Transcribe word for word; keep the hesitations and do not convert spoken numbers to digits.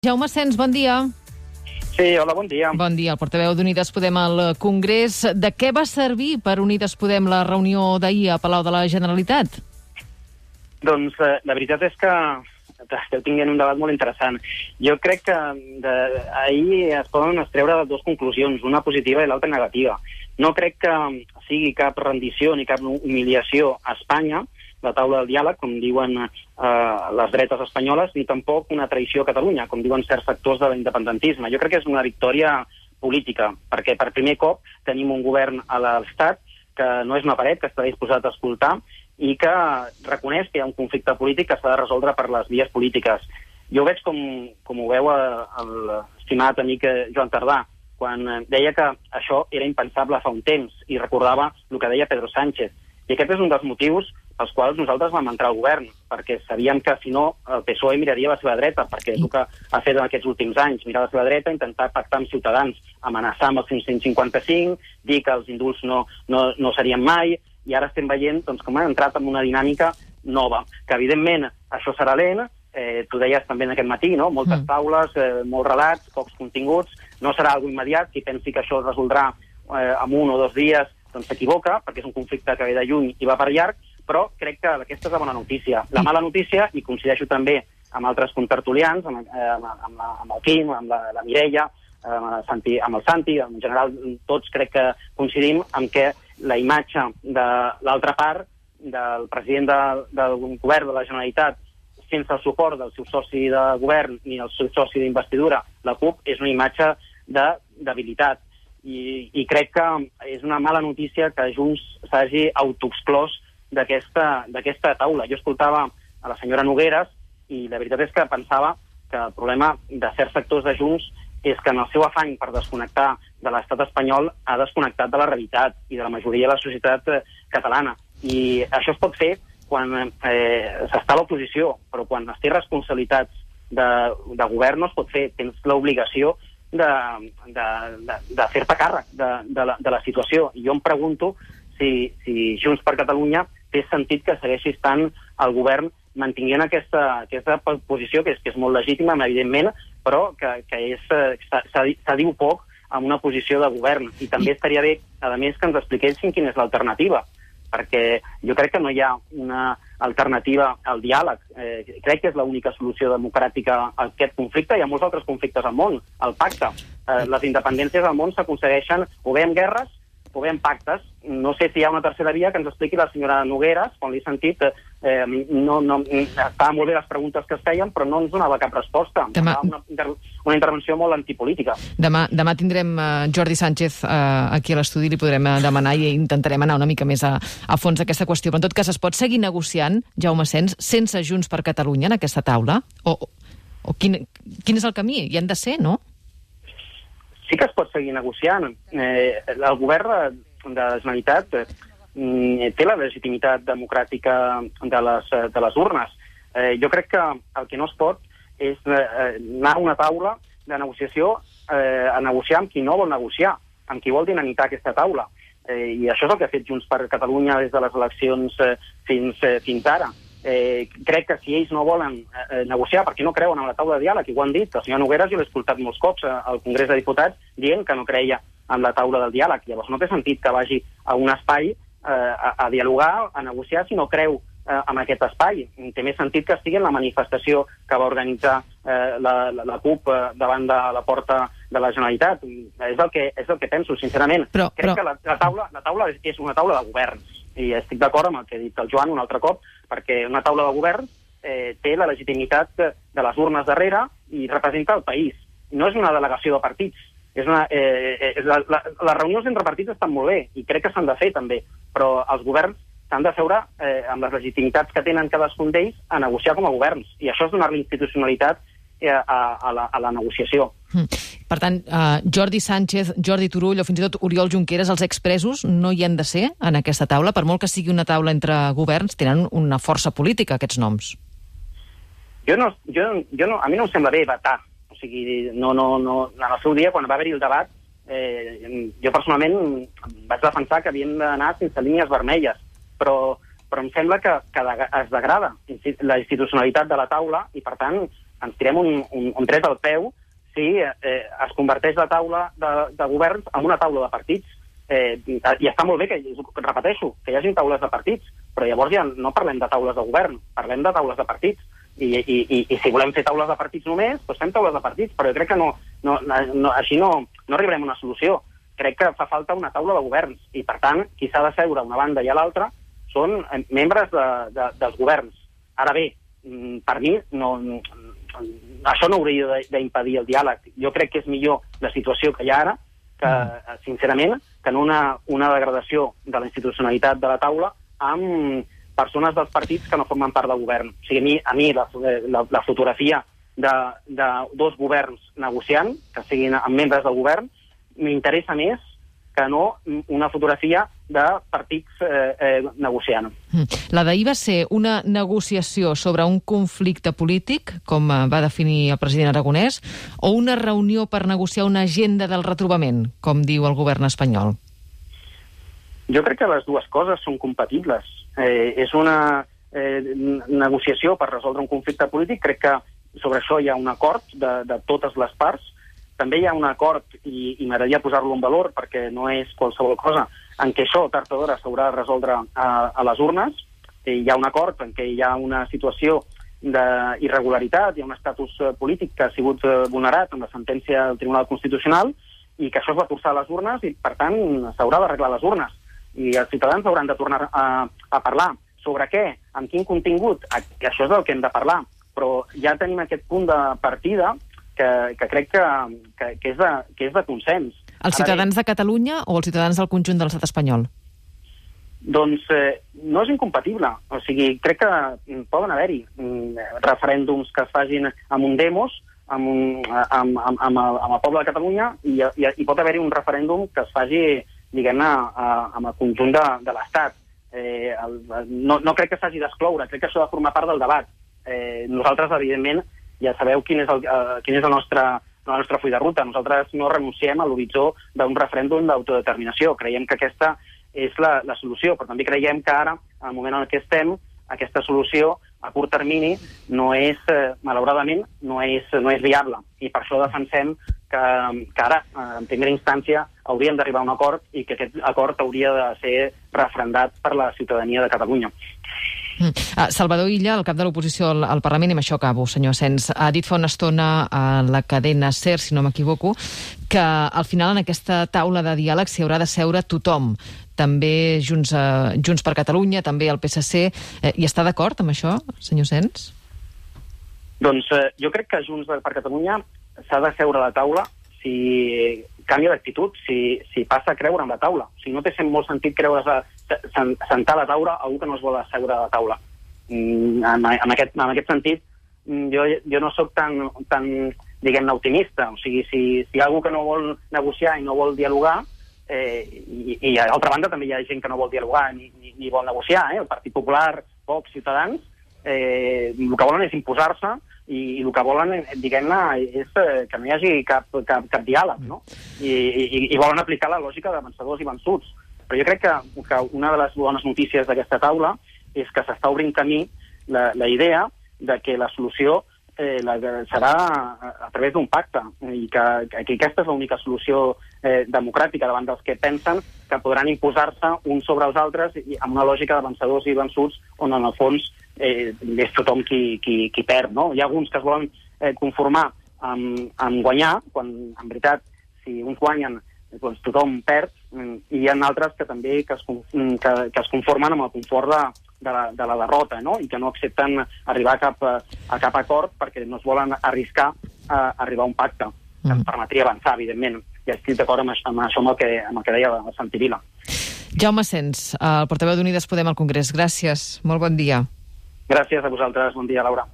Jaume Sens, bon dia. Sí, hola, bon dia. Bon dia, el portaveu d'Unides Podem al Congrés. De què va servir per Unides Podem la reunió d'ahir a Palau de la Generalitat? Doncs eh, la veritat és que esteu tinguent un debat molt interessant. Jo crec que de, ahir es poden extreure dues conclusions, una positiva i l'altra negativa. No crec que sigui cap rendició ni cap humiliació a Espanya, la taula del diàleg, com diuen eh, les dretes espanyoles, ni tampoc una traïció a Catalunya, com diuen certs sectors de l'independentisme. Jo crec que és una victòria política, perquè per primer cop tenim un govern a l'Estat que no és una paret, que està disposat a escoltar i que reconeix que hi ha un conflicte polític que s'ha de resoldre per les vies polítiques. Jo ho veig com, com ho veu l'estimat amic Joan Tardà, quan deia que això era impensable fa un temps i recordava el que deia Pedro Sánchez. I aquest és un dels motius pels quals nosaltres vam entrar al govern, perquè sabíem que, si no, el P S O E miraria a la seva dreta, perquè és el que ha fet en aquests últims anys, mirar a la seva dreta, intentar pactar amb Ciutadans, amenaçar amb el cent cinquanta cinc, dir que els indults no, no, no serien mai, i ara estem veient doncs, com ha entrat en una dinàmica nova, que evidentment això serà lent, eh, tu deies també en aquest matí, no? Moltes taules, eh, molts relats, pocs continguts, no serà algo immediat, qui pensi que això es resoldrà eh, en un o dos dies doncs s'equivoca, perquè és un conflicte que ve de lluny i va per llarg, però crec que aquesta és la bona notícia. La mala notícia, i coincideixo també amb altres contertulians, amb, eh, amb, amb, amb el Quim, amb la, la Mireia, amb el, Santi, amb el Santi, en general tots crec que coincidim amb que la imatge de l'altra part, del president de, del govern de la Generalitat, sense el suport del seu soci de govern ni el seu soci d'investidura, la CUP, és una imatge de debilitat. I, i crec que és una mala notícia que Junts s'hagi autoexclòs d'aquesta taula. Jo escoltava a la senyora Nogueras i la veritat és que pensava que el problema de certs sectors de Junts és que en el seu afany per desconnectar de l'estat espanyol ha desconnectat de la realitat i de la majoria de la societat eh, catalana. I això es pot fer quan eh, s'està a l'oposició, però quan es té responsabilitats de, de govern no es pot fer. Tens l'obligació de, de, de, de fer-te càrrec de, de, la, de la situació. I jo em pregunto si, si Junts per Catalunya té sentit que segueixi estant el govern mantinguent aquesta, aquesta posició, que és, que és molt legítima, evidentment, però que, que és, s'ha diu poc en una posició de govern. I també estaria bé, a més, que ens expliquessin quina és l'alternativa, perquè jo crec que no hi ha una alternativa al diàleg. Eh, crec que és l'única solució democràtica a aquest conflicte. Hi ha molts altres conflictes al món. El pacte. Eh, les independències al món s'aconsegueixen o bé amb guerres o bé amb pactes. No sé si hi ha una tercera via que ens expliqui la senyora Nogueras, quan l'he sentit, eh, no, no, estaven molt bé les preguntes que es feien, però no ens donava cap resposta. Demà... Una, una intervenció molt antipolítica. Demà, demà tindrem uh, Jordi Sánchez uh, aquí a l'estudi, li podrem uh, demanar i intentarem anar una mica més a, a fons d'aquesta qüestió. Però en tot cas, es pot seguir negociant, Jaume Sens, sense Junts per Catalunya en aquesta taula? O, o quin, quin és el camí? Hi han de ser, no? Sí que es pot seguir negociant. Eh, el govern de la Generalitat eh, té la legitimitat democràtica de les, de les urnes. Eh, jo crec que el que no es pot és eh, anar a una taula de negociació eh, a negociar amb qui no vol negociar, amb qui vol dinamitar aquesta taula. Eh, I això és el que ha fet Junts per Catalunya des de les eleccions eh, fins, eh, fins ara. Eh, crec que si ells no volen eh, negociar perquè no creuen en la taula de diàleg, i ho han dit, el senyor Nogueras jo l'he escoltat molts cops eh, al Congrés de Diputats dient que no creia en la taula del diàleg. Llavors no té sentit que vagi a un espai eh, a, a dialogar, a negociar, si no creu eh, en aquest espai. Té més sentit que estigui en la manifestació que va organitzar eh, la, la, la CUP eh, davant de la porta de la Generalitat. És el que, és el que penso, sincerament. Però, crec però... que la, la, taula, la taula és, és una taula de governs. I estic d'acord amb el que ha dit el Joan un altre cop, perquè una taula de govern eh, té la legitimitat de, de les urnes darrere i representa el país. No és una delegació de partits. És una, eh, eh, la, la, les reunions entre partits estan molt bé, i crec que s'han de fer també, però els governs s'han de seure eh, amb les legitimitats que tenen cadascun d'ells a negociar com a governs. I això és donar-li institucionalitat eh, a, a, la, a la negociació. Mm. Per tant, uh, Jordi Sánchez, Jordi Turull o fins i tot Oriol Junqueras, els expresos, no hi han de ser en aquesta taula? Per molt que sigui una taula entre governs, tenen una força política, aquests noms. Jo no, jo, jo no, a mi no em sembla bé vetar. O sigui, no, no, no, en el seu dia, quan va haver-hi el debat, eh, jo personalment vaig defensar que havien d'anar sense línies vermelles, però, però em sembla que, que es degrada la institucionalitat de la taula i, per tant, ens tirem un, un, un tret al peu si eh, es converteix la taula de, de governs en una taula de partits. Eh, I està molt bé, que repeteixo, que hi hagi taules de partits, però llavors ja no parlem de taules de govern, parlem de taules de partits. I, i, i, i si volem fer taules de partits només, doncs fem taules de partits, però jo crec que no, no, no, així no, no arribarem a una solució. Crec que fa falta una taula de governs, i per tant, qui s'ha de seure a una banda i a l'altra són membres de, de, dels governs. Ara bé, per mi, no, això no hauria d'impedir el diàleg. Jo crec que és millor la situació que hi ha ara, que, sincerament, que en una, una degradació de la institucionalitat de la taula amb persones dels partits que no formen part del govern. O sigui, a mi, a mi la, la, la fotografia de, de dos governs negociant, que siguin amb membres del govern, m'interessa més que no una fotografia de partits eh, eh, negociant. La d'ahir va ser una negociació sobre un conflicte polític, com va definir el president Aragonès, o una reunió per negociar una agenda del retrobament, com diu el govern espanyol? Jo crec que les dues coses són compatibles. Eh, és una eh, negociació per resoldre un conflicte polític. Crec que sobre això hi ha un acord de, de totes les parts. També hi ha un acord, i, i m'agradaria posar-lo en valor perquè no és qualsevol cosa, en què això, tard o d'hora, s'haurà de resoldre a, a les urnes. I hi ha un acord en què hi ha una situació d'irregularitat, hi ha un estatus polític que ha sigut vulnerat amb la sentència del Tribunal Constitucional i que això es va torçar a les urnes i, per tant, s'haurà d'arreglar les urnes. I els ciutadans hauran de tornar a, a parlar. Sobre què? Amb quin contingut? Això és del que hem de parlar. Però ja tenim aquest punt de partida que, que crec que, que, que, és de, que és de consens. Els ciutadans de Catalunya o els ciutadans del conjunt de l'estat espanyol? Doncs eh, no és incompatible. O sigui, crec que poden haver-hi referèndums que es facin amb un demos, amb, un, amb, amb, amb, el, amb el poble de Catalunya, i, i, i pot haver-hi un referèndum que es faci, diguem-ne, amb el conjunt de, de l'Estat. Eh, el, no, no crec que s'hagi d'excloure, crec que això ha de formar part del debat. Eh, nosaltres, evidentment, ja sabeu quin és el, uh, quin és el nostre, el nostre full de ruta. Nosaltres no renunciem a l'horitzó d'un referèndum d'autodeterminació. Creiem que aquesta és la, la solució, però també creiem que ara, al moment en què estem, aquesta solució a curt termini no és, eh, malauradament, no és, no és viable. I per això defensem que, que ara, en primera instància, hauríem d'arribar a un acord i que aquest acord hauria de ser referendat per la ciutadania de Catalunya. Mm. Uh, Salvador Illa, el cap de l'oposició al, al Parlament, i amb això acabo, senyor Asens, ha dit fa una estona a la cadena SER, si no m'equivoco, que al final en aquesta taula de diàleg s'hi haurà de seure tothom, també Junts, uh, Junts per Catalunya, també el P S C. Eh, I està d'acord amb això, senyor Asens? Doncs eh, jo crec que Junts per Catalunya s'ha de seure a la taula si canvia d'actitud, si, si passa a creure en la taula. O sigui, no té molt sentit creure's a, sentar a la taula a algú que no es vol asseure a la taula. Mm, en, en, aquest, en aquest sentit, jo, jo no sóc tan, tan diguem-ne, optimista. O sigui, si, si hi ha algú que no vol negociar i no vol dialogar, eh, i, i a l'altra banda també hi ha gent que no vol dialogar ni, ni, ni vol negociar, eh? El Partit Popular, Vox, Ciutadans, eh, el que volen és imposar-se i, i el que volen, diguem-ne, és eh, que no hi hagi cap, cap, cap diàleg, no? I, i, i volen aplicar la lògica de vencedors i vençuts. Però jo crec que, que una de les bones notícies d'aquesta taula és que s'està obrint camí la, la idea de que la solució eh, la, serà a, a través d'un pacte i que, que aquesta és l'única solució eh, democràtica davant dels que pensen que podran imposar-se uns sobre els altres i amb una lògica de vencedors i vençuts on en el fons eh, és tothom qui, qui, qui perd, no? Hi ha alguns que es volen eh, conformar amb, amb guanyar, quan en veritat si uns guanyen doncs tothom perd, i hi ha altres que també que es, que, que es conformen amb el confort de, de, la, de la derrota, no? I que no accepten arribar a cap, a cap acord perquè no es volen arriscar a arribar a un pacte que ens permetria avançar, evidentment. I estic d'acord amb, amb això amb el, que, amb el que deia el Santi Vila. Jaume Asens, el portaveu d'Unides Podem al Congrés. Gràcies, molt bon dia. Gràcies a vosaltres, bon dia, Laura.